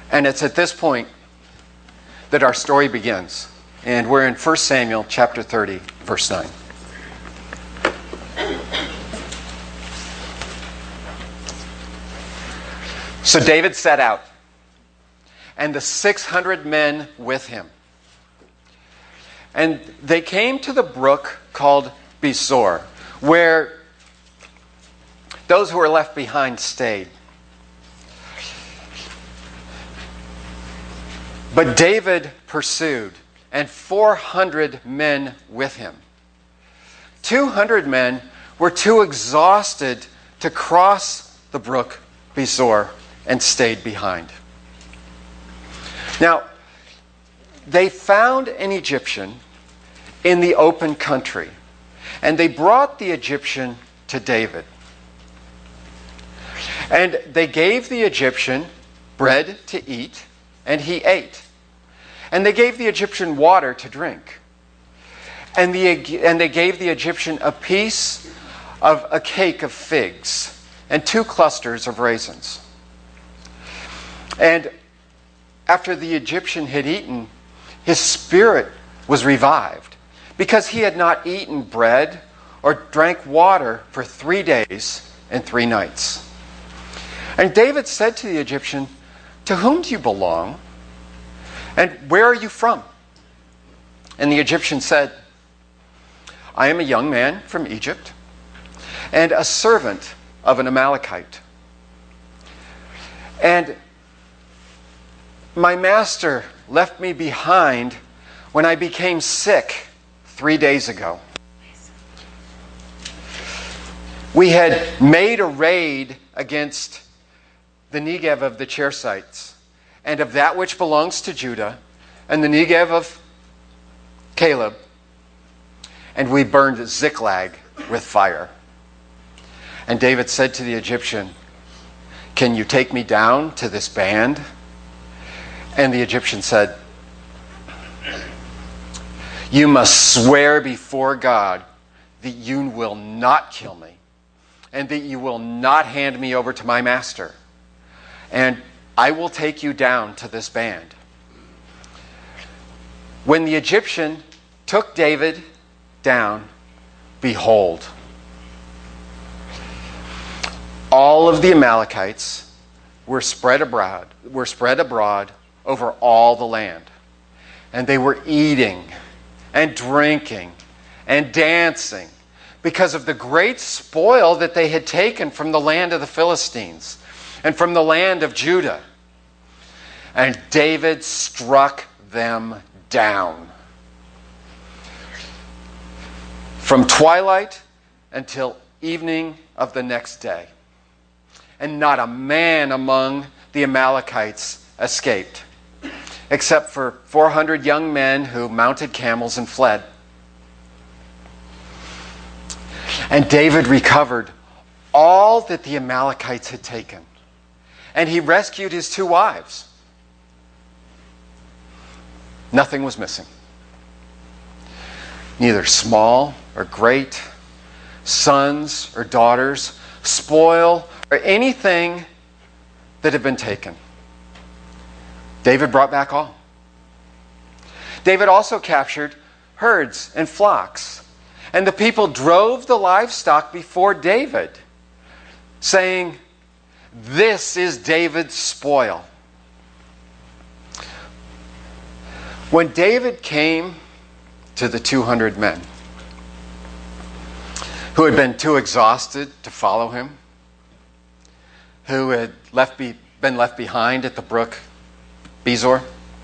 And it's at this point that our story begins. And we're in 1 Samuel chapter 30, verse 9. So David set out, and the 600 men with him. And they came to the brook called Besor, where those who were left behind stayed. But David pursued, and 400 men with him. 200 men were too exhausted to cross the brook Besor and stayed behind. Now, they found an Egyptian in the open country, and they brought the Egyptian to David. And they gave the Egyptian bread to eat, and he ate. And they gave the Egyptian water to drink. And they gave the Egyptian a piece of a cake of figs and 2 clusters of raisins. And after the Egyptian had eaten, his spirit was revived, because he had not eaten bread or drank water for 3 days and 3 nights. And David said to the Egyptian, "To whom do you belong? And where are you from?" And the Egyptian said, "I am a young man from Egypt, and a servant of an Amalekite. And my master left me behind when I became sick 3 days ago. We had made a raid against the Negev of the Cherethites, and of that which belongs to Judah, and the Negev of Caleb, and we burned Ziklag with fire." And David said to the Egyptian, "Can you take me down to this band?" And the Egyptian said, "You must swear before God that you will not kill me, and that you will not hand me over to my master, and I will take you down to this band." When the Egyptian took David down, behold, all of the Amalekites were spread abroad over all the land. And they were eating and drinking and dancing because of the great spoil that they had taken from the land of the Philistines and from the land of Judah. And David struck them down from twilight until evening of the next day. And not a man among the Amalekites escaped, except for 400 young men who mounted camels and fled. And David recovered all that the Amalekites had taken, and he rescued his 2 wives. Nothing was missing. Neither small or great, sons or daughters, spoil or anything that had been taken. David brought back all. David also captured herds and flocks, and the people drove the livestock before David, saying, "This is David's spoil." When David came to the 200 men who had been too exhausted to follow him, who had been left behind at the brook Besor,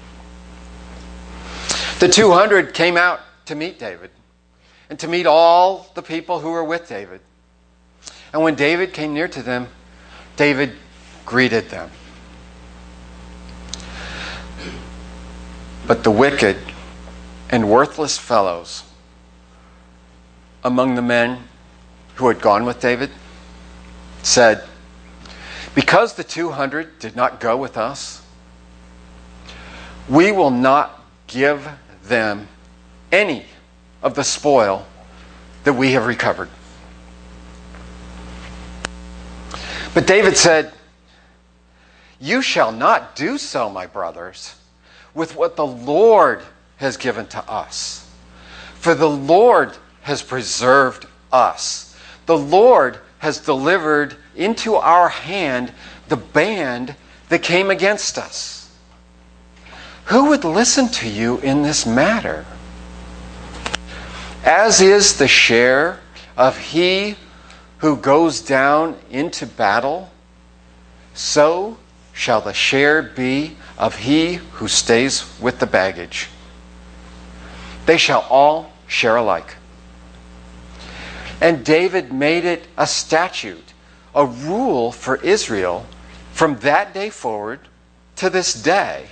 the 200 came out to meet David and to meet all the people who were with David. And when David came near to them, David greeted them. But the wicked and worthless fellows among the men who had gone with David said, "Because the 200 did not go with us, we will not give them any of the spoil that we have recovered." But David said, You shall not do so, my brothers, with what the Lord has given to us. For the Lord has preserved us. The Lord has delivered into our hand the band that came against us. Who would listen to you in this matter? As is the share of he who goes down into battle, so shall the share be of he who stays with the baggage. They shall all share alike. And David made it a statute, a rule for Israel from that day forward to this day.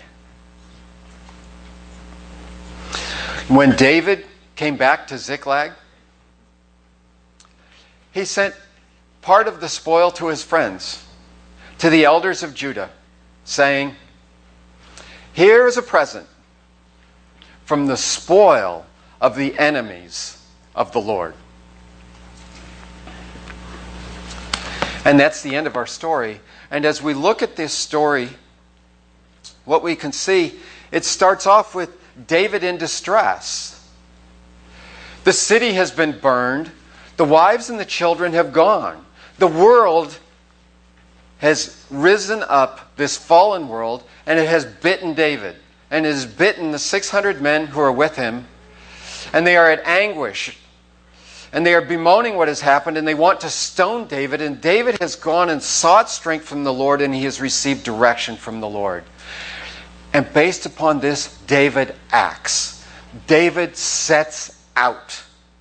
When David came back to Ziklag, he sent part of the spoil to his friends, to the elders of Judah, saying, "Here is a present from the spoil of the enemies of the Lord." And that's the end of our story. And as we look at this story, what we can see, it starts off with David in distress. The city has been burned. The wives and the children have gone. The world has risen up, this fallen world, and it has bitten David. And it has bitten the 600 men who are with him. And they are at anguish. And they are bemoaning what has happened, and they want to stone David. And David has gone and sought strength from the Lord, and he has received direction from the Lord. And based upon this, David acts. David sets out.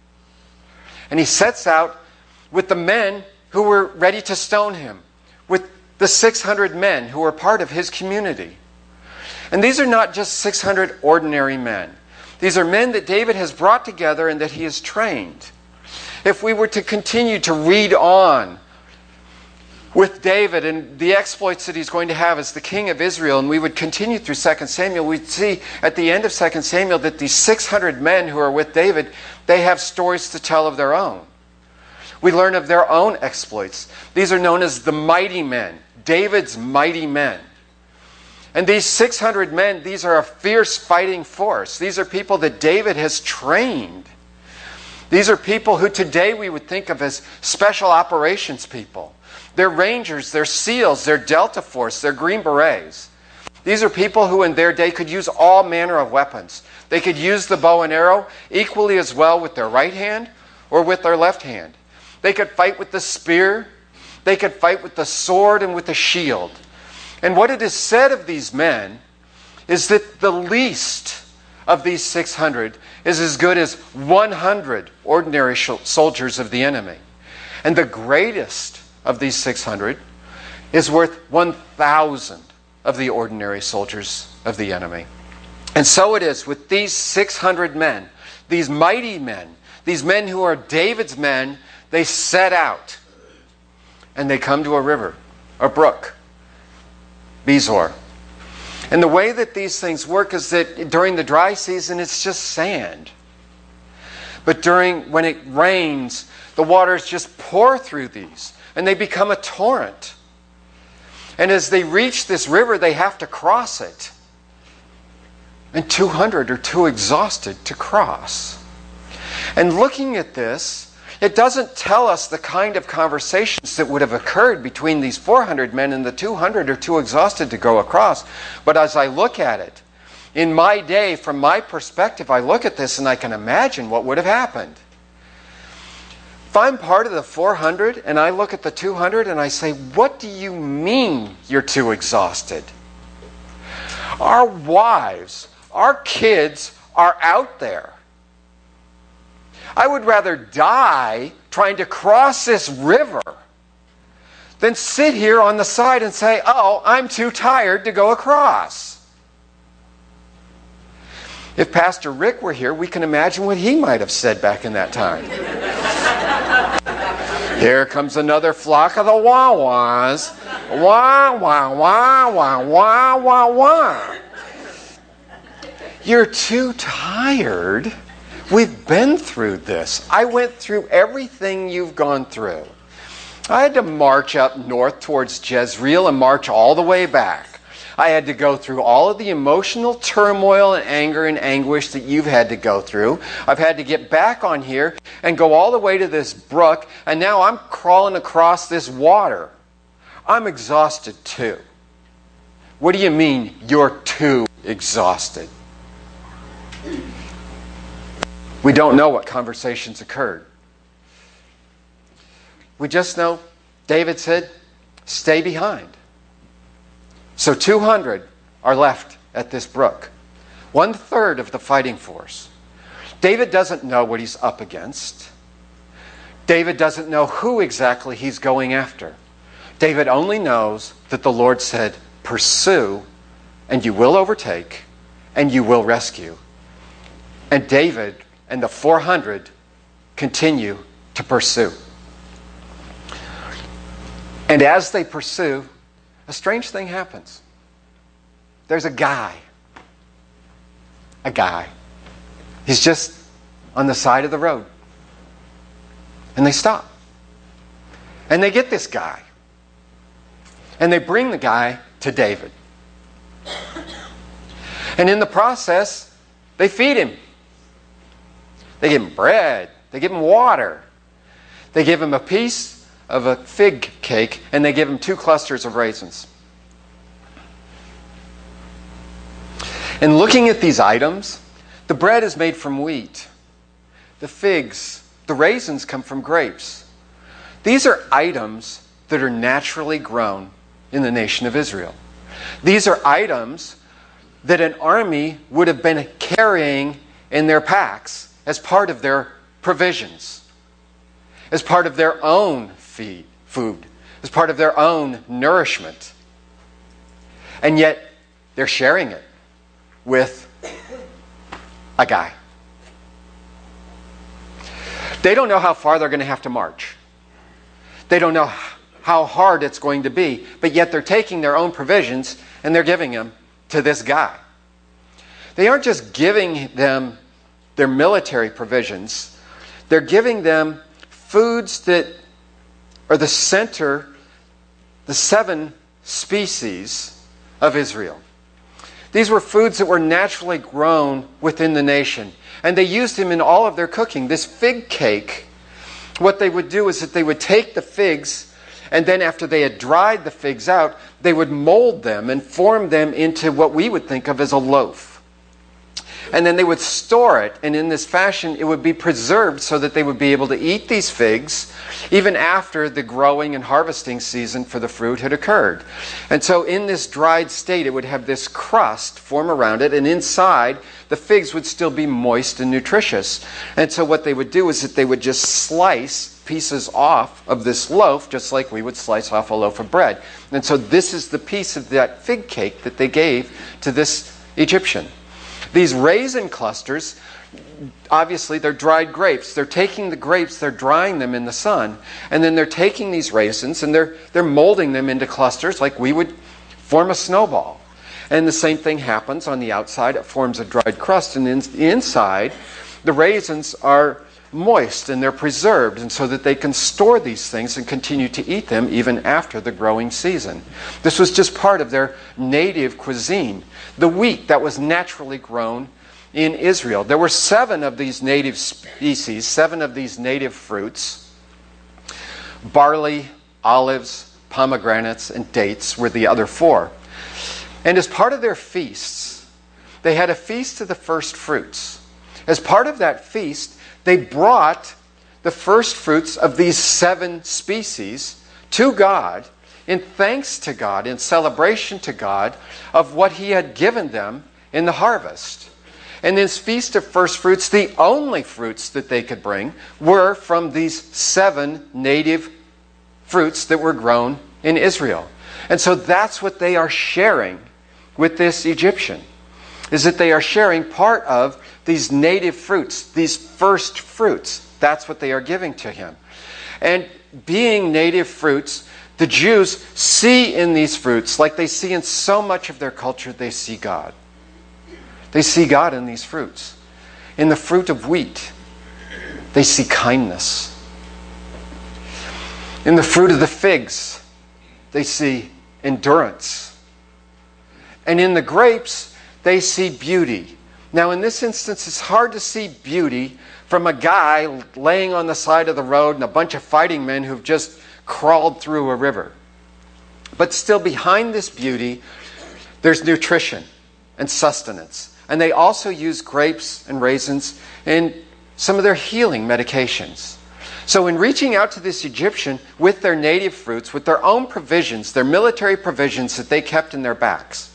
And he sets out with the men who were ready to stone him, with the 600 men who were part of his community. And these are not just 600 ordinary men. These are men that David has brought together and that he has trained. If we were to continue to read on with David and the exploits that he's going to have as the king of Israel, and we would continue through 2 Samuel, we'd see at the end of 2 Samuel that these 600 men who are with David, they have stories to tell of their own. We learn of their own exploits. These are known as the mighty men, David's mighty men. And these 600 men, these are a fierce fighting force. These are people that David has trained. These are people who today we would think of as special operations people. They're rangers, they're SEALs, they're Delta Force, they're Green Berets. These are people who in their day could use all manner of weapons. They could use the bow and arrow equally as well with their right hand or with their left hand. They could fight with the spear. They could fight with the sword and with the shield. And what it is said of these men is that the least of these 600 is as good as 100 ordinary soldiers of the enemy. And the greatest of these 600 is worth 1,000 of the ordinary soldiers of the enemy. And so it is with these 600 men, these mighty men, these men who are David's men. They set out and they come to a river, a brook, Bezor. And the way that these things work is that during the dry season, it's just sand. But when it rains, the waters just pour through these and they become a torrent. And as they reach this river, they have to cross it. And 200 are too exhausted to cross. And looking at this, it doesn't tell us the kind of conversations that would have occurred between these 400 men and the 200 are too exhausted to go across. But as I look at it, in my day, from my perspective, I look at this and I can imagine what would have happened. If I'm part of the 400 and I look at the 200 and I say, what do you mean you're too exhausted? Our wives, our kids are out there. I would rather die trying to cross this river than sit here on the side and say, oh, I'm too tired to go across. If Pastor Rick were here, we can imagine what he might have said back in that time. Here comes another flock of the wah-wahs. Wah, wah, wah, wah, wah, wah, wah. You're too tired. We've been through this. I went through everything you've gone through. I had to march up north towards Jezreel and march all the way back. I had to go through all of the emotional turmoil and anger and anguish that you've had to go through. I've had to get back on here and go all the way to this brook, and now I'm crawling across this water. I'm exhausted too. What do you mean you're too exhausted? We don't know what conversations occurred. We just know David said, stay behind. So 200 are left at this brook. 1/3 of the fighting force. David doesn't know what he's up against. David doesn't know who exactly he's going after. David only knows that the Lord said, pursue, and you will overtake, and you will rescue. And David and the 400 continue to pursue. And as they pursue, a strange thing happens. There's a guy. He's just on the side of the road. And they stop. And they get this guy. And they bring the guy to David. And in the process, they feed him. They give him bread. They give him water. They give him a piece of a fig cake, and they give him 2 clusters of raisins. And looking at these items, the bread is made from wheat. The figs, the raisins come from grapes. These are items that are naturally grown in the nation of Israel. These are items that an army would have been carrying in their packs as part of their provisions, as part of their own food, as part of their own nourishment. And yet, they're sharing it with a guy. They don't know how far they're going to have to march. They don't know how hard it's going to be, but yet they're taking their own provisions and they're giving them to this guy. They aren't just giving them their military provisions. They're giving them foods that are the center, the 7 species of Israel. These were foods that were naturally grown within the nation. And they used them in all of their cooking. This fig cake, what they would do is that they would take the figs, and then after they had dried the figs out, they would mold them and form them into what we would think of as a loaf. And then they would store it, and in this fashion it would be preserved so that they would be able to eat these figs even after the growing and harvesting season for the fruit had occurred. And so in this dried state, it would have this crust form around it, and inside the figs would still be moist and nutritious. And so what they would do is that they would just slice pieces off of this loaf, just like we would slice off a loaf of bread. And so this is the piece of that fig cake that they gave to this Egyptian. These raisin clusters, obviously they're dried grapes. They're taking the grapes, they're drying them in the sun, and then they're taking these raisins and they're molding them into clusters like we would form a snowball. And the same thing happens on the outside. It forms a dried crust, and inside the raisins are moist and they're preserved, and so that they can store these things and continue to eat them even after the growing season. This was just part of their native cuisine. The wheat that was naturally grown in Israel. There were 7 of these native species, 7 of these native fruits. Barley, olives, pomegranates, and dates were the other 4. And as part of their feasts, they had a feast of the first fruits. As part of that feast, they brought the first fruits of these 7 species to God in thanks to God, in celebration to God of what He had given them in the harvest. And this feast of first fruits, the only fruits that they could bring were from these 7 native fruits that were grown in Israel. And so that's what they are sharing with this Egyptian, is that they are sharing part of these native fruits, these first fruits. That's what they are giving to him. And being native fruits, the Jews see in these fruits, like they see in so much of their culture, they see God. They see God in these fruits. In the fruit of wheat, they see kindness. In the fruit of the figs, they see endurance. And in the grapes, they see beauty. Now, in this instance, it's hard to see beauty from a guy laying on the side of the road and a bunch of fighting men who've just crawled through a river. But still, behind this beauty, there's nutrition and sustenance. And they also use grapes and raisins in some of their healing medications. So in reaching out to this Egyptian with their native fruits, with their own provisions, their military provisions that they kept in their backs,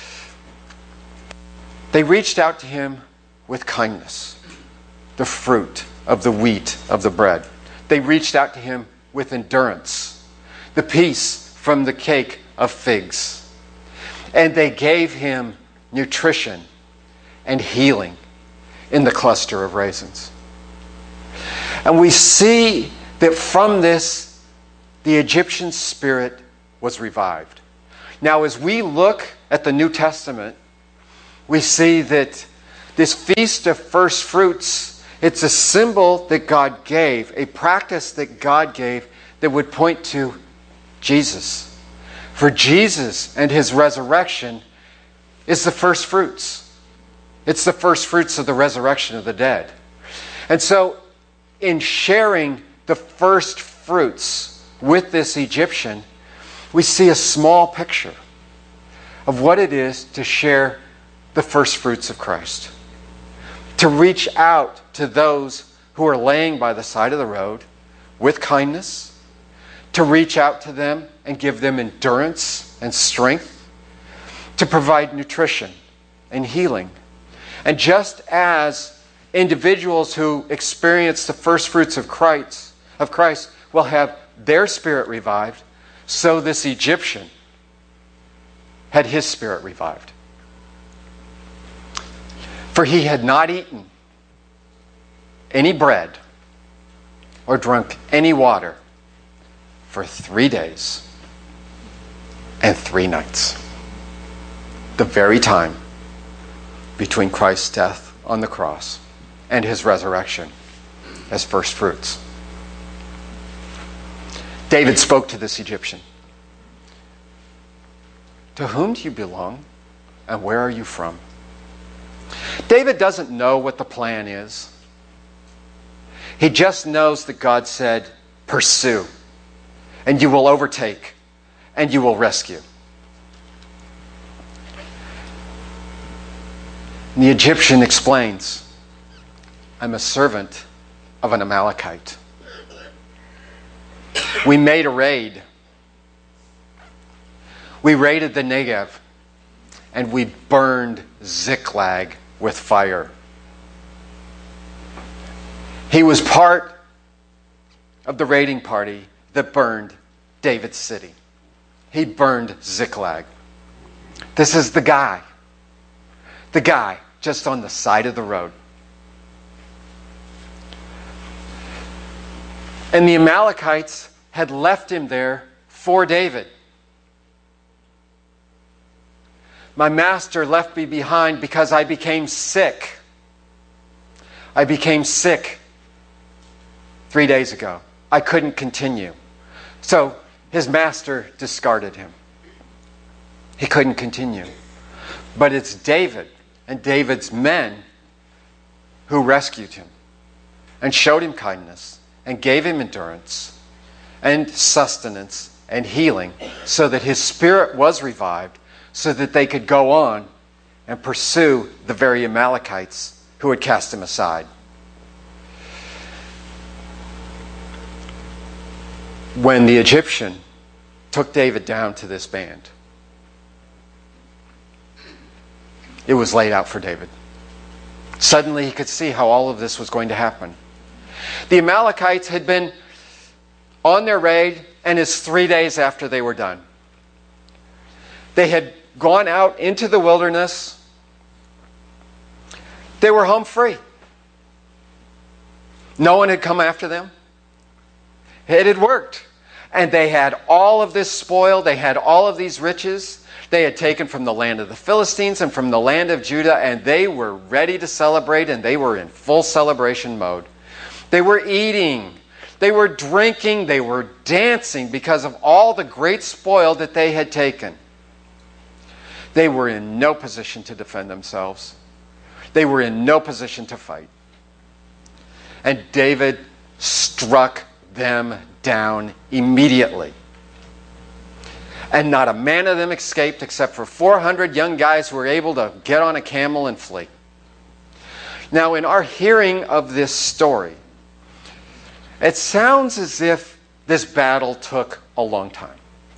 they reached out to him with kindness, the fruit of the wheat of the bread. They reached out to him with endurance, the peace from the cake of figs. And they gave him nutrition and healing in the cluster of raisins. And we see that from this, the Egyptian spirit was revived. Now, as we look at the New Testament, we see that this Feast of First Fruits, it's a symbol that God gave, a practice that God gave that would point to Jesus. For Jesus and his resurrection is the first fruits. It's the first fruits of the resurrection of the dead. And so, in sharing the first fruits with this Egyptian, we see a small picture of what it is to share the first fruits of Christ. To reach out to those who are laying by the side of the road with kindness, to reach out to them and give them endurance and strength, to provide nutrition and healing. And just as individuals who experience the first fruits of Christ will have their spirit revived, so this Egyptian had his spirit revived. For he had not eaten any bread or drunk any water for 3 days and 3 nights. The very time between Christ's death on the cross and his resurrection as first fruits. David spoke to this Egyptian. To whom do you belong, and where are you from? David doesn't know what the plan is. He just knows that God said, pursue, and you will overtake, and you will rescue. And the Egyptian explains, I'm a servant of an Amalekite. We made a raid. We raided the Negev, and we burned Ziklag with fire. He was part of the raiding party that burned David's city. He burned Ziklag. This is the guy just on the side of the road. And the Amalekites had left him there for David. My master left me behind because I became sick. I became sick 3 days ago. I couldn't continue. So his master discarded him. He couldn't continue. But it's David and David's men who rescued him and showed him kindness and gave him endurance and sustenance and healing so that his spirit was revived, so that they could go on and pursue the very Amalekites who had cast him aside. When the Egyptian took David down to this band, it was laid out for David. Suddenly he could see how all of this was going to happen. The Amalekites had been on their raid, and it's 3 days after they were done. They had gone out into the wilderness. They were home free. No one had come after them. It had worked. And they had all of this spoil. They had all of these riches. They had taken from the land of the Philistines and from the land of Judah, and they were ready to celebrate, and they were in full celebration mode. They were eating. They were drinking, they were dancing because of all the great spoil that they had taken. They were in no position to defend themselves. They were in no position to fight. And David struck them down immediately. And not a man of them escaped except for 400 young guys who were able to get on a camel and flee. Now, in our hearing of this story, it sounds as if this battle took a long time.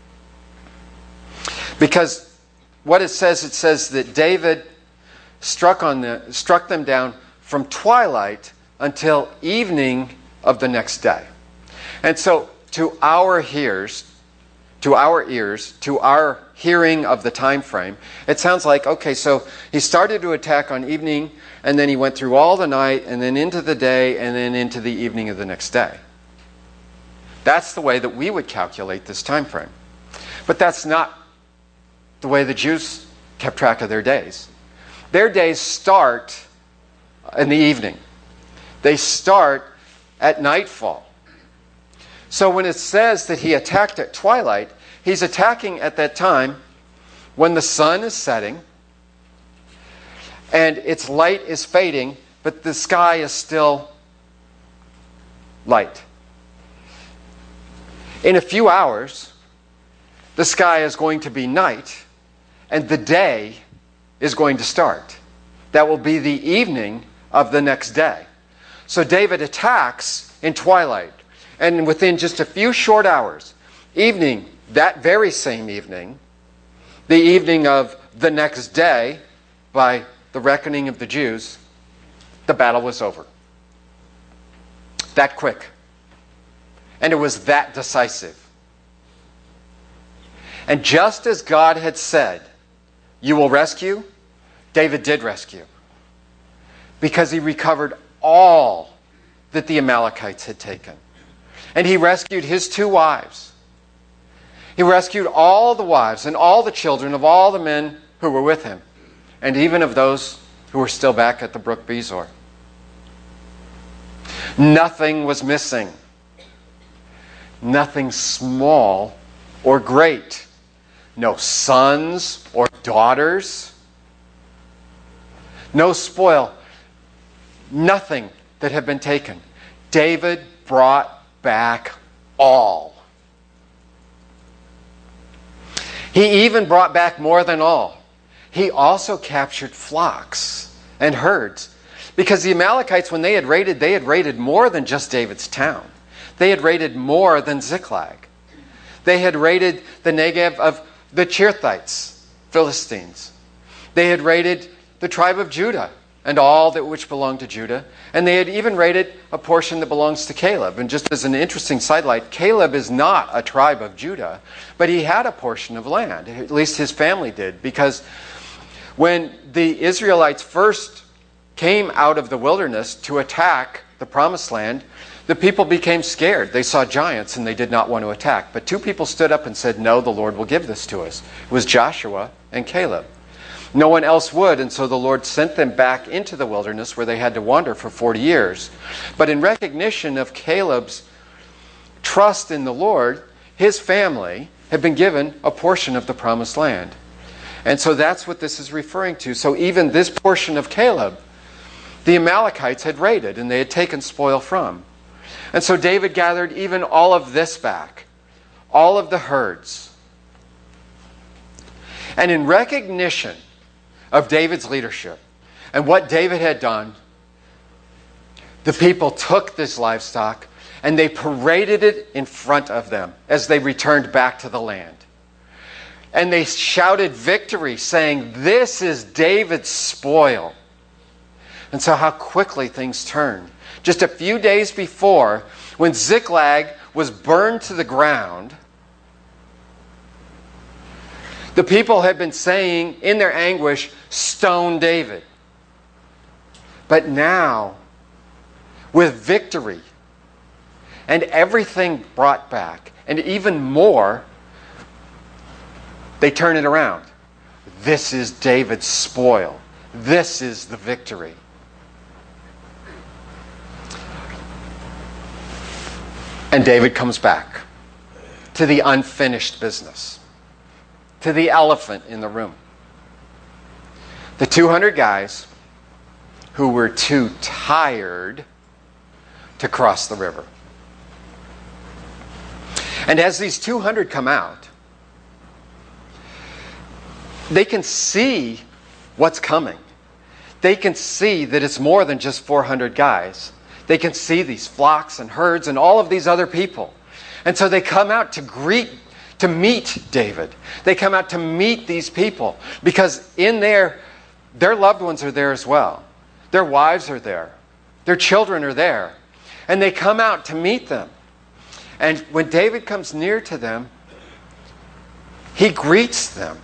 Because what it says that David struck them down from twilight until evening of the next day. And so to our ears, to our hearing of the time frame, it sounds like, okay, so he started to attack on evening, and then he went through all the night, and then into the day, and then into the evening of the next day. That's the way that we would calculate this time frame. But that's not the way the Jews kept track of their days. Their days start in the evening. They start at nightfall. So when it says that he attacked at twilight, he's attacking at that time when the sun is setting and its light is fading, but the sky is still light. In a few hours, the sky is going to be night and the day is going to start. That will be the evening of the next day. So David attacks in twilight. And within just a few short hours, evening, that very same evening, the evening of the next day, by the reckoning of the Jews, the battle was over. That quick. And it was that decisive. And just as God had said, you will rescue, David did rescue. Because he recovered all that the Amalekites had taken. And he rescued his 2 wives. He rescued all the wives and all the children of all the men who were with him, and even of those who were still back at the brook Besor. Nothing was missing. Nothing small or great. No sons or daughters. No spoil. Nothing that had been taken. David brought back all. He even brought back more than all. He also captured flocks and herds. Because the Amalekites, when they had raided more than just David's town. They had raided more than Ziklag. They had raided the Negev of the Cherethites, Philistines. They had raided the tribe of Judah and all that which belonged to Judah. And they had even raided a portion that belongs to Caleb. And just as an interesting sidelight, Caleb is not a tribe of Judah, but he had a portion of land. At least his family did. Because when the Israelites first came out of the wilderness to attack the promised land, the people became scared. They saw giants and they did not want to attack. But 2 people stood up and said, no, the Lord will give this to us. It was Joshua and Caleb. No one else would, and so the Lord sent them back into the wilderness where they had to wander for 40 years. But in recognition of Caleb's trust in the Lord, his family had been given a portion of the promised land. And so that's what this is referring to. So even this portion of Caleb, the Amalekites had raided and they had taken spoil from. And so David gathered even all of this back, all of the herds. And in recognition of David's leadership and what David had done, the people took this livestock and they paraded it in front of them as they returned back to the land. And they shouted victory, saying, this is David's spoil. And so how quickly things turned. Just a few days before, when Ziklag was burned to the ground, the people had been saying in their anguish, stone David. But now, with victory and everything brought back, and even more, they turn it around. This is David's spoil. This is the victory. And David comes back to the unfinished business, to the elephant in the room. The 200 guys who were too tired to cross the river. And as these 200 come out, they can see what's coming. They can see that it's more than just 400 guys. They can see these flocks and herds and all of these other people. And so they come out to meet David. They come out to meet these people because in there, their loved ones are there as well. Their wives are there. Their children are there. And they come out to meet them. And when David comes near to them, he greets them.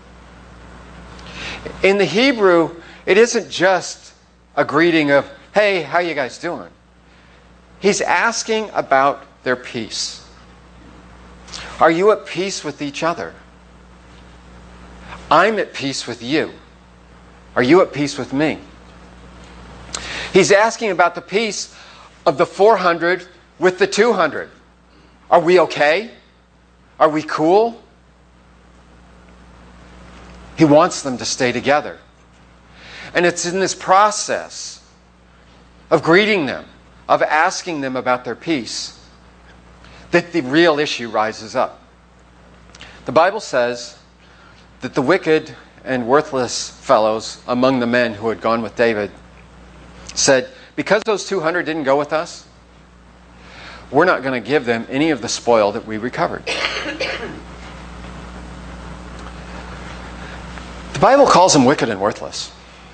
In the Hebrew, it isn't just a greeting of, hey, how you guys doing? He's asking about their peace. Are you at peace with each other? I'm at peace with you. Are you at peace with me? He's asking about the peace of the 400 with the 200. Are we okay? Are we cool? He wants them to stay together. And it's in this process of greeting them, of asking them about their peace, that the real issue rises up. The Bible says that the wicked and worthless fellows among the men who had gone with David said, because those 200 didn't go with us, we're not going to give them any of the spoil that we recovered. The Bible calls them wicked and worthless.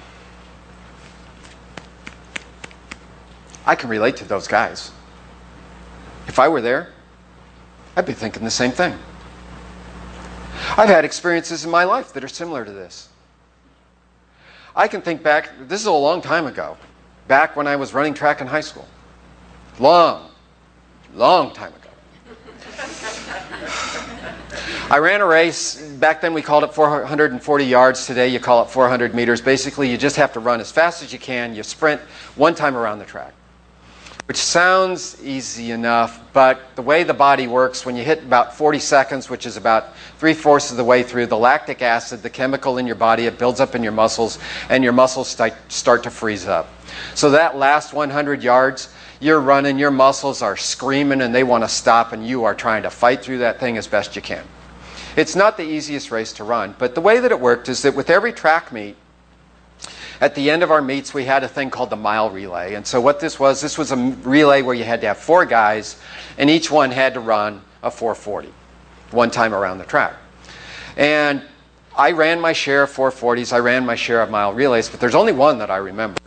I can relate to those guys. If I were there, I'd be thinking the same thing. I've had experiences in my life that are similar to this. I can think back, this is a long time ago, back when I was running track in high school. Long time ago. I ran a race. Back then we called it 440 yards. Today you call it 400 meters. Basically, you just have to run as fast as you can. You sprint one time around the track, which sounds easy enough, but the way the body works, when you hit about 40 seconds, which is about 3/4 of the way through, the lactic acid, the chemical in your body, it builds up in your muscles, and your muscles start to freeze up. So that last 100 yards, you're running, your muscles are screaming, and they want to stop, and you are trying to fight through that thing as best you can. It's not the easiest race to run, but the way that it worked is that with every track meet, at the end of our meets, we had a thing called the mile relay. And so what this was a relay where you had to have 4 guys, and each one had to run a 440 one time around the track. And I ran my share of 440s. I ran my share of mile relays, but there's only one that I remember.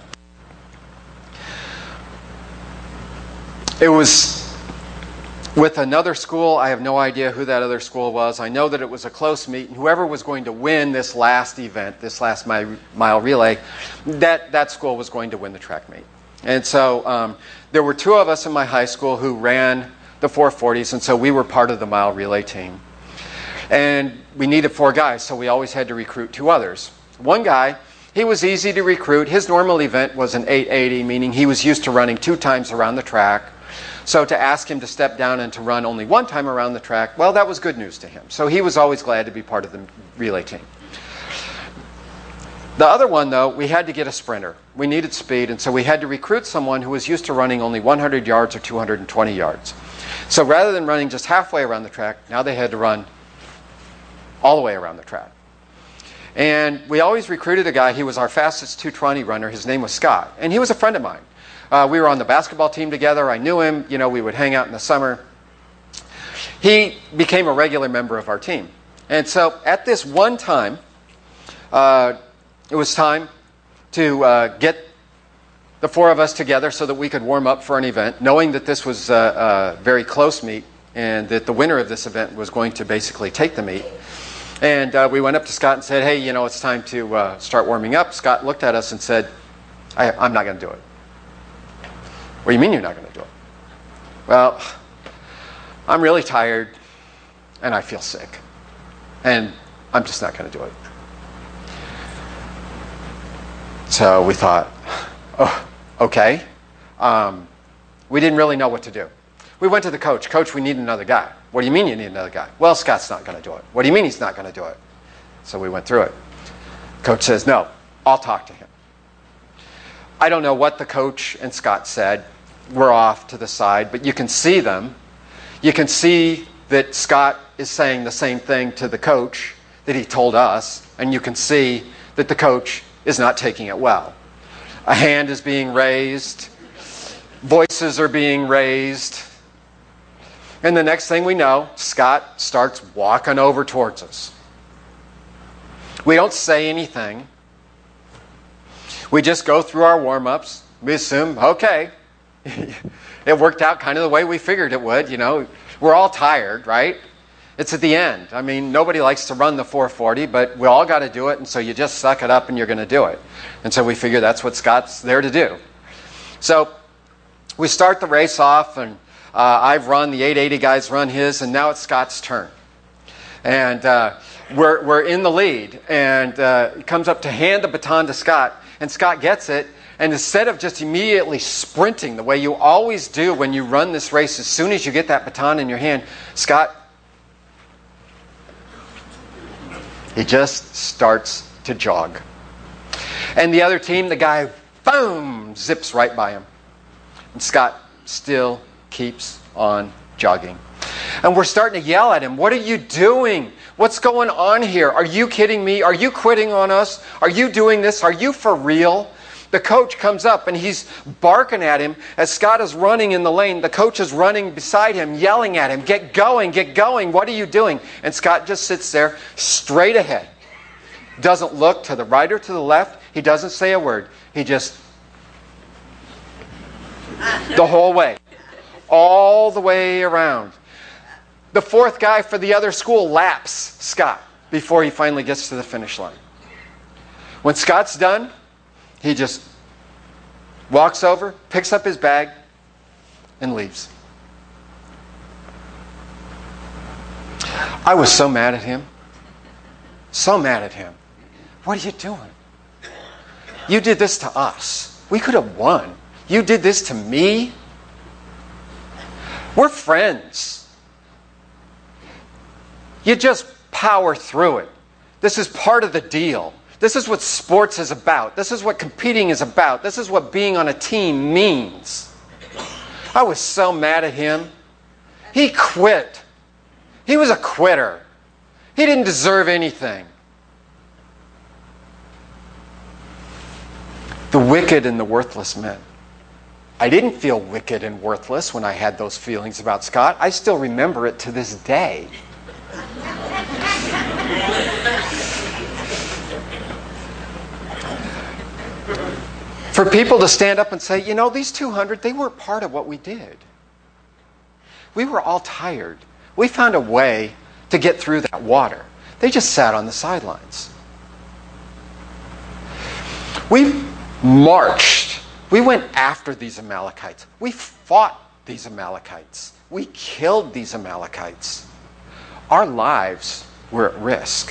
It was with another school. I have no idea who that other school was. I know that it was a close meet, and whoever was going to win this last event, this last mile relay, that school was going to win the track meet. And so there were 2 of us in my high school who ran the 440s, and so we were part of the mile relay team. And we needed 4 guys, so we always had to recruit 2 others. One guy, he was easy to recruit. His normal event was an 880, meaning he was used to running 2 times around the track. So to ask him to step down and to run only 1 time around the track, well, that was good news to him. So he was always glad to be part of the relay team. The other one, though, we had to get a sprinter. We needed speed, and so we had to recruit someone who was used to running only 100 yards or 220 yards. So rather than running just halfway around the track, now they had to run all the way around the track. And we always recruited a guy. He was our fastest 220 runner. His name was Scott, and he was a friend of mine. We were on the basketball team together. I knew him. You know, we would hang out in the summer. He became a regular member of our team. And so at this one time, it was time to get the 4 of us together so that we could warm up for an event, knowing that this was a very close meet and that the winner of this event was going to basically take the meet. And we went up to Scott and said, hey, you know, it's time to start warming up. Scott looked at us and said, I'm not going to do it. What do you mean you're not going to do it? Well, I'm really tired and I feel sick. And I'm just not going to do it. So we thought, oh, okay. We didn't really know what to do. We went to the coach. Coach, we need another guy. What do you mean you need another guy? Well, Scott's not going to do it. What do you mean he's not going to do it? So we went through it. Coach says, no, I'll talk to him. I don't know what the coach and Scott said. We're off to the side, but you can see them. You can see that Scott is saying the same thing to the coach that he told us, and you can see that the coach is not taking it well. A hand is being raised. Voices are being raised. And the next thing we know, Scott starts walking over towards us. We don't say anything. We just go through our warm-ups. We assume, okay, it worked out kind of the way we figured it would. We're all tired, right? It's at the end. I mean, nobody likes to run the 440, but we all got to do it, and so you just suck it up and you're going to do it. And so we figure that's what Scott's there to do. So we start the race off, and I've run, the 880 guys run his, and now it's Scott's turn. And we're in the lead, and he comes up to hand the baton to Scott, and Scott gets it, and instead of just immediately sprinting the way you always do when you run this race, as soon as you get that baton in your hand, Scott, he just starts to jog. And the other team, the guy, boom, zips right by him. And Scott still keeps on jogging. And we're starting to yell at him, what are you doing? What's going on here? Are you kidding me? Are you quitting on us? Are you doing this? Are you for real? The coach comes up and he's barking at him as Scott is running in the lane. The coach is running beside him, yelling at him, get going, what are you doing? And Scott just sits there straight ahead. Doesn't look to the right or to the left. He doesn't say a word. He just, the whole way, all the way around. The fourth guy for the other school laps Scott before he finally gets to the finish line. When Scott's done, he just walks over, picks up his bag, and leaves. I was so mad at him. So mad at him. What are you doing? You did this to us. We could have won. You did this to me. We're friends. You just power through it. This is part of the deal. This is what sports is about. This is what competing is about. This is what being on a team means. I was so mad at him. He quit. He was a quitter. He didn't deserve anything. The wicked and the worthless men. I didn't feel wicked and worthless when I had those feelings about Scott. I still remember it to this day. For people to stand up and say, these 200, they weren't part of what we did. We were all tired. We found a way to get through that water. They just sat on the sidelines. We marched. We went after these Amalekites. We fought these Amalekites. We killed these Amalekites. Our lives were at risk.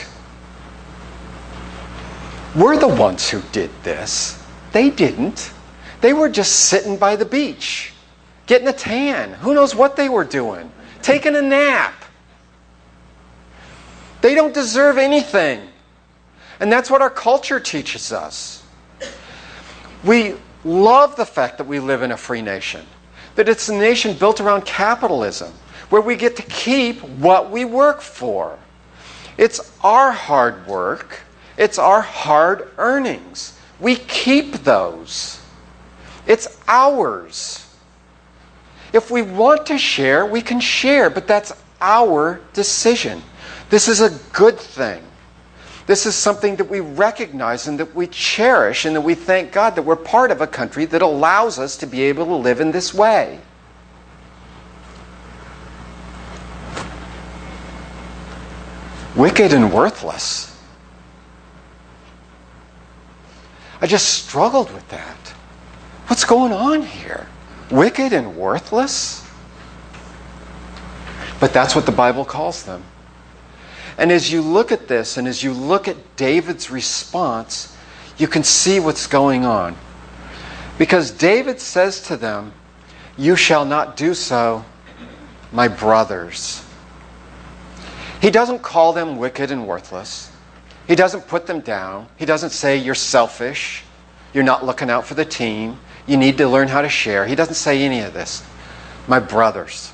We're the ones who did this. They didn't. They were just sitting by the beach, getting a tan. Who knows what they were doing? Taking a nap. They don't deserve anything. And that's what our culture teaches us. We love the fact that we live in a free nation, that it's a nation built around capitalism, where we get to keep what we work for. It's our hard work. It's our hard earnings. We keep those. It's ours. If we want to share, we can share, but that's our decision. This is a good thing. This is something that we recognize and that we cherish and that we thank God that we're part of a country that allows us to be able to live in this way. Wicked and worthless. I just struggled with that. What's going on here? Wicked and worthless? But that's what the Bible calls them. And as you look at this and as you look at David's response, you can see what's going on. Because David says to them, "You shall not do so my brothers. He doesn't call them wicked and worthless. He doesn't put them down. He doesn't say you're selfish. You're not looking out for the team. You need to learn how to share. He doesn't say any of this. My brothers.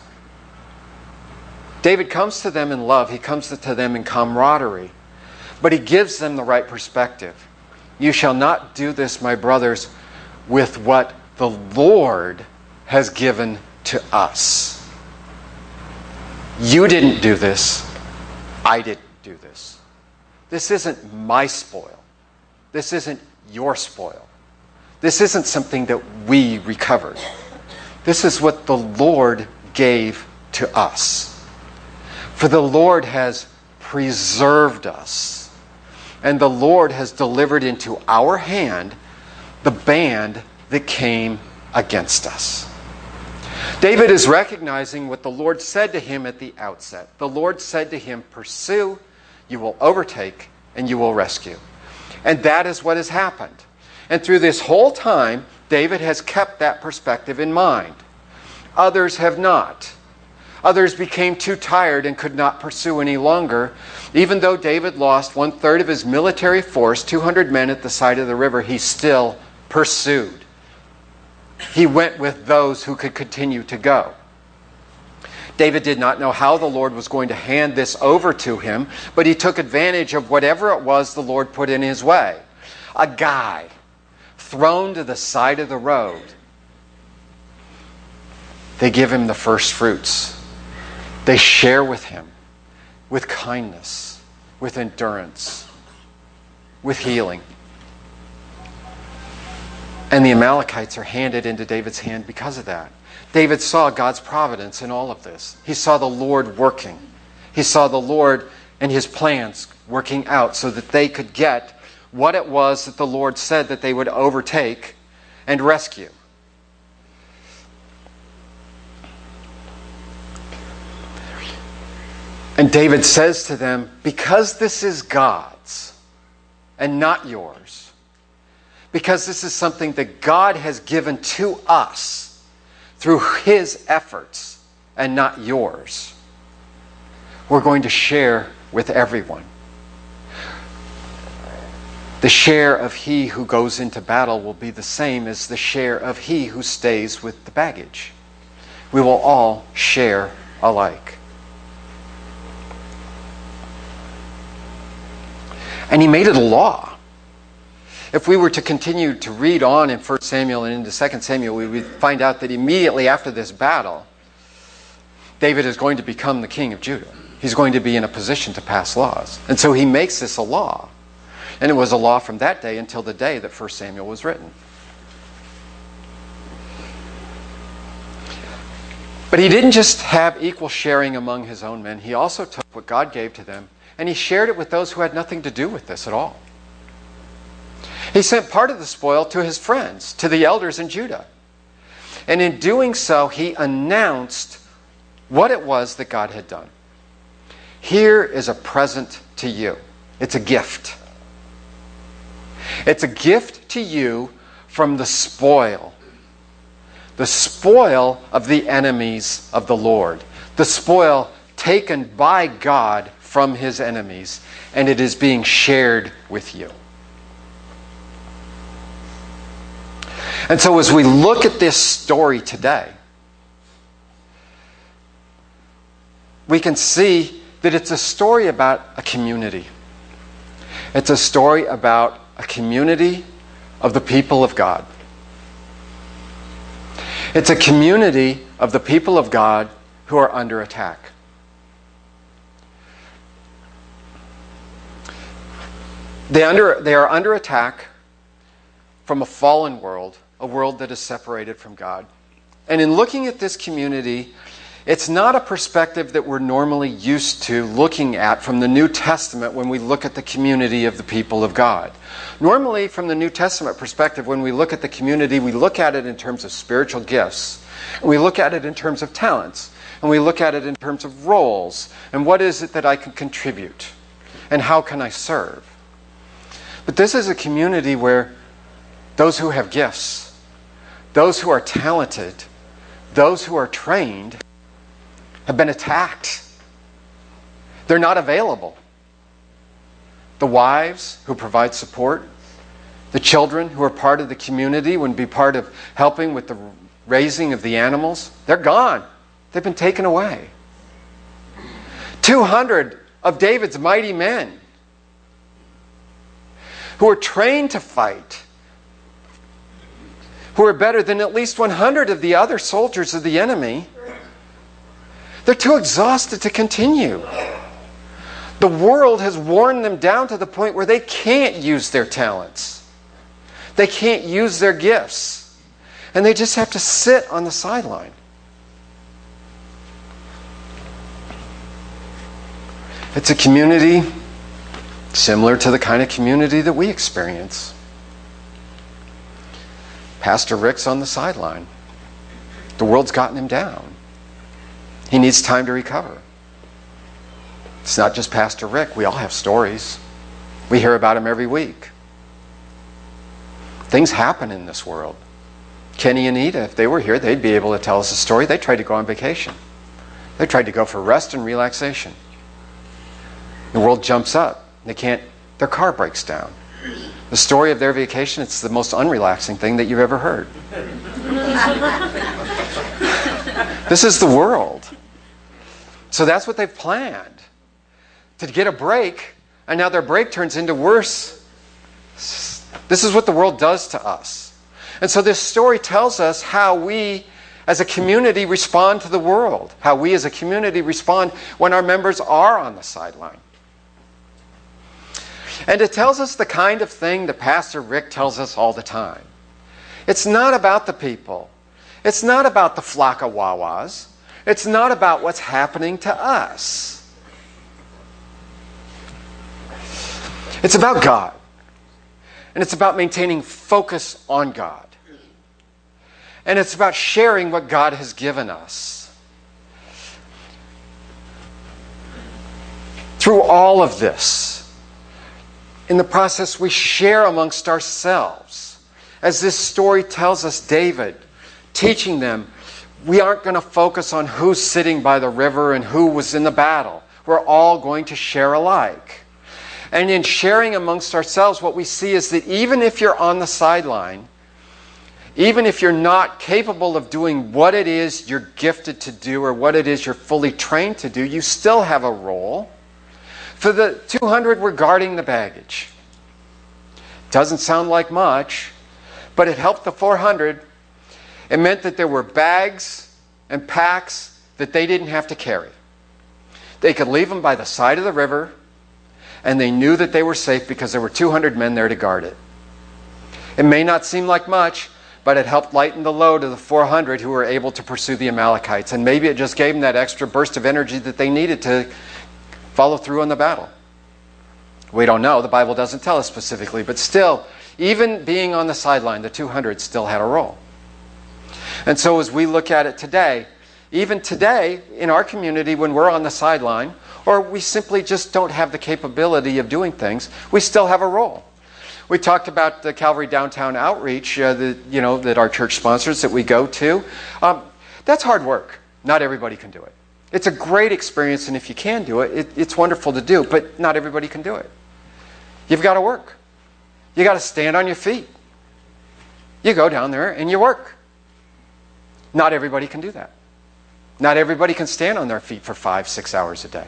David comes to them in love. He comes to them in camaraderie. But he gives them the right perspective. You shall not do this, my brothers, with what the Lord has given to us. You didn't do this. I didn't do this. This isn't my spoil. This isn't your spoil. This isn't something that we recovered. This is what the Lord gave to us. For the Lord has preserved us, and the Lord has delivered into our hand the band that came against us. David is recognizing what the Lord said to him at the outset. The Lord said to him, pursue, you will overtake, and you will rescue. And that is what has happened. And through this whole time, David has kept that perspective in mind. Others have not. Others became too tired and could not pursue any longer. Even though David lost 1/3 of his military force, 200 men at the side of the river, he still pursued. He went with those who could continue to go. David did not know how the Lord was going to hand this over to him, but he took advantage of whatever it was the Lord put in his way. A guy thrown to the side of the road. They give him the first fruits. They share with him with kindness, with endurance, with healing. And the Amalekites are handed into David's hand because of that. David saw God's providence in all of this. He saw the Lord working. He saw the Lord and his plans working out so that they could get what it was that the Lord said that they would overtake and rescue. And David says to them, because this is God's and not yours, because this is something that God has given to us through his efforts and not yours, we're going to share with everyone. The share of he who goes into battle will be the same as the share of he who stays with the baggage. We will all share alike. And he made it a law. If we were to continue to read on in 1 Samuel and into 2 Samuel, we would find out that immediately after this battle, David is going to become the king of Judah. He's going to be in a position to pass laws. And so he makes this a law. And it was a law from that day until the day that 1 Samuel was written. But he didn't just have equal sharing among his own men. He also took what God gave to them and he shared it with those who had nothing to do with this at all. He sent part of the spoil to his friends, to the elders in Judah. And in doing so, he announced what it was that God had done. Here is a present to you. It's a gift. It's a gift to you from the spoil of the enemies of the Lord, the spoil taken by God from his enemies, and it is being shared with you. And so as we look at this story today, we can see that it's a story about a community. It's a story about a community of the people of God. It's a community of the people of God who are under attack. They are under attack from a fallen world, a world that is separated from God. And in looking at this community, it's not a perspective that we're normally used to looking at from the New Testament when we look at the community of the people of God. Normally, from the New Testament perspective, when we look at the community, we look at it in terms of spiritual gifts. And we look at it in terms of talents. And we look at it in terms of roles. And what is it that I can contribute? And how can I serve? But this is a community where those who have gifts, those who are talented, those who are trained, have been attacked. They're not available. The wives who provide support, the children who are part of the community, would be part of helping with the raising of the animals, they're gone. They've been taken away. 200 of David's mighty men who are trained to fight, who are better than at least 100 of the other soldiers of the enemy, they're too exhausted to continue. The world has worn them down to the point where they can't use their talents. They can't use their gifts. And they just have to sit on the sideline. It's a community similar to the kind of community that we experience. Pastor Rick's on the sideline. The world's gotten him down. He needs time to recover. It's not just Pastor Rick. We all have stories. We hear about him every week. Things happen in this world. Kenny and Anita, if they were here, they'd be able to tell us a story. They tried to go on vacation. They tried to go for rest and relaxation. The world jumps up. They can't, their car breaks down. The story of their vacation, it's the most unrelaxing thing that you've ever heard. This is the world. So that's what they've planned. To get a break, and now their break turns into worse. This is what the world does to us. And so this story tells us how we as a community respond to the world. How we as a community respond when our members are on the sideline. And it tells us the kind of thing that Pastor Rick tells us all the time. It's not about the people. It's not about the flock of Wawas. It's not about what's happening to us. It's about God. And it's about maintaining focus on God. And it's about sharing what God has given us. Through all of this, in the process, we share amongst ourselves. As this story tells us, David, teaching them, we aren't going to focus on who's sitting by the river and who was in the battle. We're all going to share alike. And in sharing amongst ourselves, what we see is that even if you're on the sideline, even if you're not capable of doing what it is you're gifted to do or what it is you're fully trained to do, you still have a role. For the 200 were guarding the baggage. Doesn't sound like much, but it helped the 400. It meant that there were bags and packs that they didn't have to carry. They could leave them by the side of the river, and they knew that they were safe because there were 200 men there to guard it. It may not seem like much, but it helped lighten the load of the 400 who were able to pursue the Amalekites. And maybe it just gave them that extra burst of energy that they needed to follow through on the battle. We don't know. The Bible doesn't tell us specifically. But still, even being on the sideline, the 200 still had a role. And so as we look at it today, even today in our community when we're on the sideline, or we simply just don't have the capability of doing things, we still have a role. We talked about the Calvary Downtown Outreach that our church sponsors, that we go to. That's hard work. Not everybody can do it. It's a great experience, and if you can do it, it's wonderful to do, but not everybody can do it. You've got to work. You got to stand on your feet. You go down there and you work. Not everybody can do that. Not everybody can stand on their feet for 5-6 hours a day.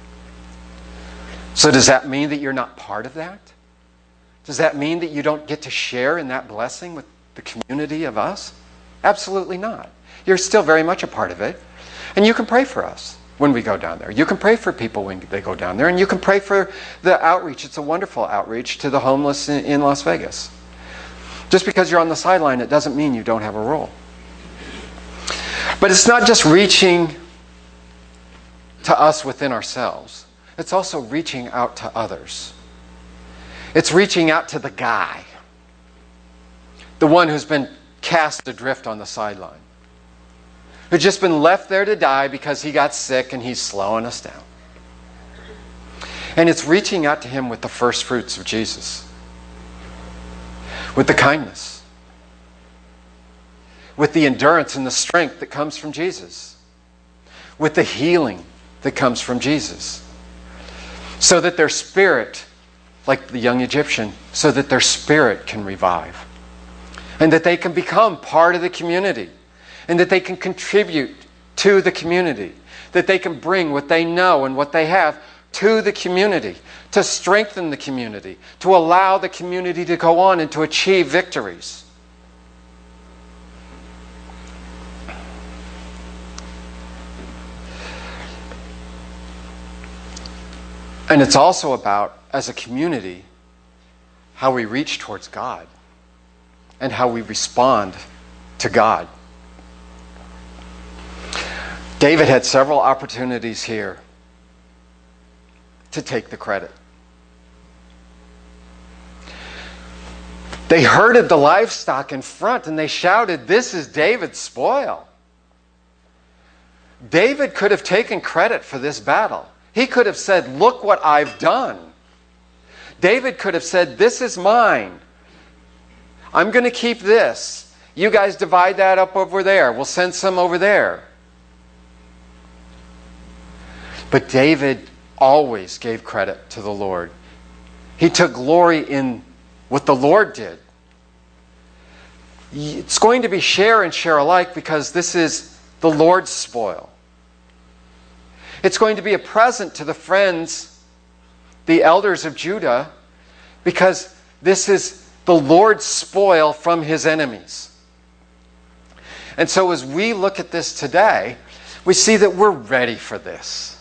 So does that mean that you're not part of that? Does that mean that you don't get to share in that blessing with the community of us? Absolutely not. You're still very much a part of it. And you can pray for us when we go down there. You can pray for people when they go down there. And you can pray for the outreach. It's a wonderful outreach to the homeless in Las Vegas. Just because you're on the sideline, it doesn't mean you don't have a role. But it's not just reaching to us within ourselves. It's also reaching out to others. It's reaching out to the guy. The one who's been cast adrift on the sideline. Who's just been left there to die because he got sick and he's slowing us down. And it's reaching out to him with the first fruits of Jesus. With the kindness. With the endurance and the strength that comes from Jesus. with the healing that comes from Jesus. So that their spirit, like the young Egyptian, so that their spirit can revive. And that they can become part of the community. And that they can contribute to the community. That they can bring what they know and what they have to the community. To strengthen the community. To allow the community to go on and to achieve victories. And it's also about, as a community, how we reach towards God and how we respond to God. David had several opportunities here to take the credit. They herded the livestock in front and they shouted, "This is David's spoil." David could have taken credit for this battle. He could have said, "Look what I've done." David could have said, "This is mine. I'm going to keep this. You guys divide that up over there. We'll send some over there." But David always gave credit to the Lord. He took glory in what the Lord did. It's going to be share and share alike because this is the Lord's spoil. It's going to be a present to the friends, the elders of Judah, because this is the Lord's spoil from his enemies. And so as we look at this today, we see that we're ready for this.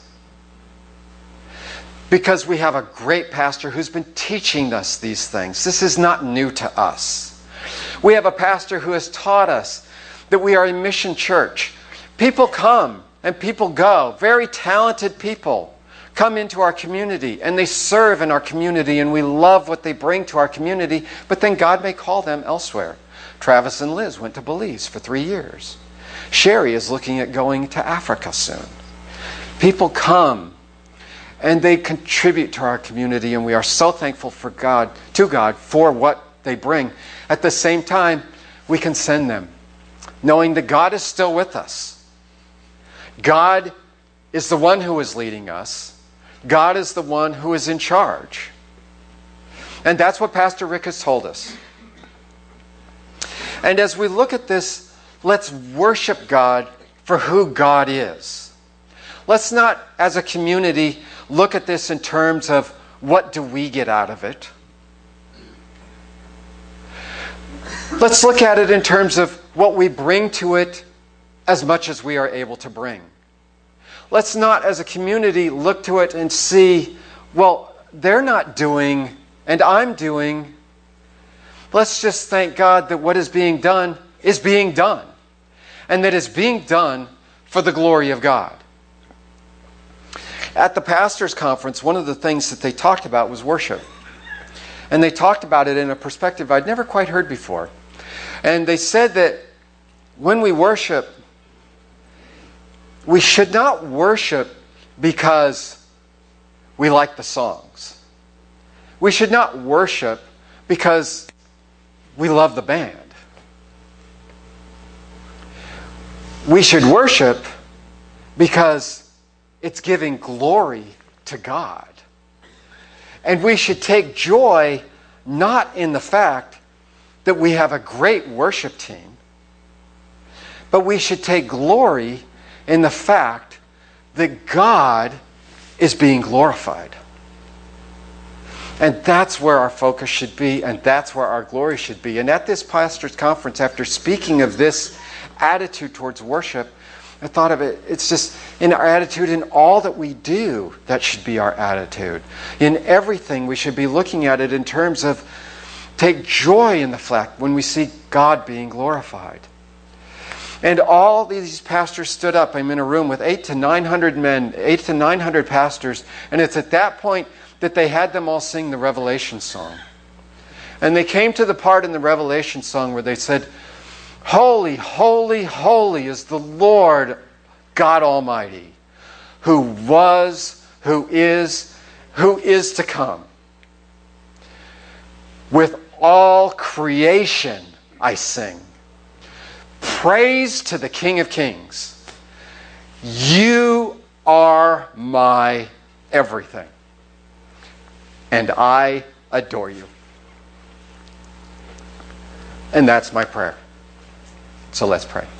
Because we have a great pastor who's been teaching us these things. This is not new to us. We have a pastor who has taught us that we are a mission church. People come and people go. Very talented people come into our community and they serve in our community and we love what they bring to our community, but then God may call them elsewhere. Travis and Liz went to Belize for 3 years. Sherry is looking at going to Africa soon. People come and they contribute to our community, and we are so thankful for God for what they bring. At the same time, we can send them, knowing that God is still with us. God is the one who is leading us. God is the one who is in charge. And that's what Pastor Rick has told us. And as we look at this, let's worship God for who God is. Let's not, as a community, look at this in terms of what do we get out of it. Let's look at it in terms of what we bring to it as much as we are able to bring. Let's not, as a community, look to it and see, well, they're not doing and I'm doing. Let's just thank God that what is being done is being done. And that it's being done for the glory of God. At the pastors' conference, one of the things that they talked about was worship. And they talked about it in a perspective I'd never quite heard before. And they said that when we worship, we should not worship because we like the songs. We should not worship because we love the band. We should worship because it's giving glory to God. And we should take joy not in the fact that we have a great worship team, but we should take glory in the fact that God is being glorified. And that's where our focus should be, and that's where our glory should be. And at this pastor's conference, after speaking of this attitude towards worship, I thought of it, it's just in our attitude in all that we do, that should be our attitude. In everything, we should be looking at it in terms of take joy in the fact when we see God being glorified. And all these pastors stood up. I'm in a room with 800 to 900 men, 800 to 900 pastors, and it's at that point that they had them all sing the Revelation song. And they came to the part in the Revelation song where they said, "Holy, holy, holy is the Lord God Almighty, who was, who is to come. With all creation I sing. Praise to the King of Kings. You are my everything, and I adore you. And that's my prayer. So let's pray.